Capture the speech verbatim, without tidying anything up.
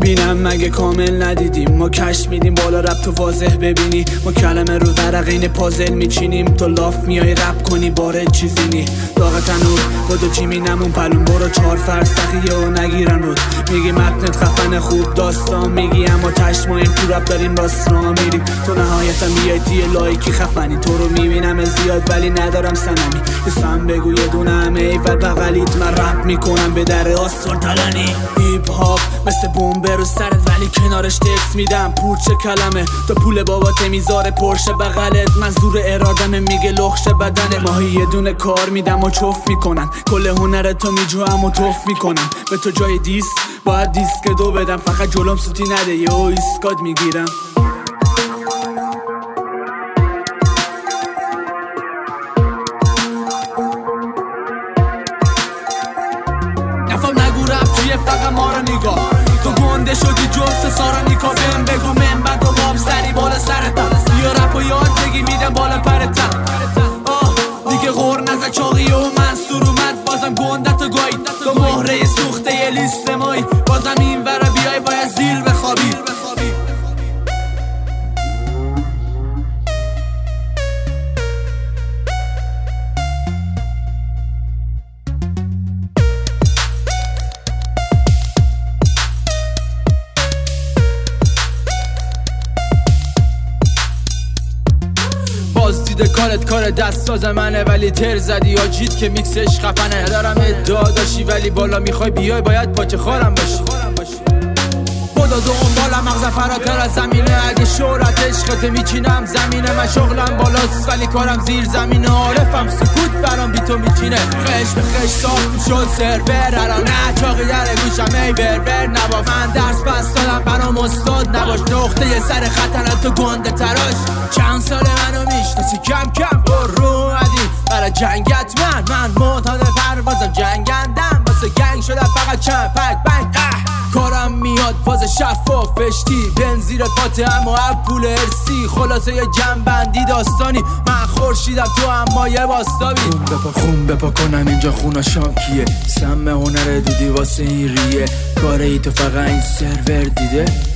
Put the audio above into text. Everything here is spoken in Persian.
بینم مگه کامل ندیدیم ما کش میدیم بالا رب تو واضح ببینی ما کلمه رو ورقین پازل میچینیم تو لاف میای رب کنی باره چیزی نی داغ تنور با دو چیمی نمون پلون برو چهار فرسخیه و نگیرن رود میگی متنت خفن خوب داستان میگی اما تش ما این تو رب داریم راست را میریم تو نهایتا بیای دیه لایکی خفنی تو رو میبینم زیاد ولی ندارم سنمی بسم بگو یه دونه همه ایول بغلیت من رپ میکنم به در آسفال تلنی هیپ هاپ مثل بوم برو سرت ولی کنارش تکس میدم پورچه کلمه تا پول بابات میذاره پرشه بغلت منظور ارادمه میگه لخش بدنه ماهی یه دونه کار میدم و چف میکنن کل هنر تو میجوام و توف میکنم به تو جای دیس باید دیسک دو بدم فقط جلوم سوتی نده یه او ایسکاد میگیرم نفهم نگو رفت توی فقط ما رو نگاه تو گنده شدی جفت سارا نیکا بهم بگو من بد و باب سری بالا سرتم یا رپ و یاد بگی میدم بالا پرتم آه دیگه غور نزد چاقی و منصور اومد بازم گندت و گاهی تو مهره سوخته یه لیست مایی بازم این ور بیای باید زیر بخوابی دیده کارت کار دست ساز منه ولی تر زدی آجید که میکسش خفنه ندارم ادعا داشتی ولی بالا میخوای بیای باید پاچه خارم باشی خدا دنبالم مغز فراتر از زمینه اگه شهرت عشقت میچینم زمینه من شغلم بالاست ولی کارم زیر زمینه عارفم سکوت برام بی تو میچینه خش به خش صاف شد سرور الان نه چاقی در گوشم ای برور نباف من درس پس دادم برام استاد نباش نقطه سر خطرت تو گنده تراش چند سال منو میشناسی کم کم برو اومدی برای جنگت من من معتاد پروازم جنگندم واسه گنگ شدم فقط چند پک بنگ کارم میاد فاز شفاف اشتی بنزیر پاته اما پول ارسی خلاصه یه جنبندی داستانی من خورشیدم تو اما یه باستابی خون بپا خون بپا کنم اینجا خونا شام کیه سم هنر دودی واسه این ریه کاره ای تو فقط این سرور دیده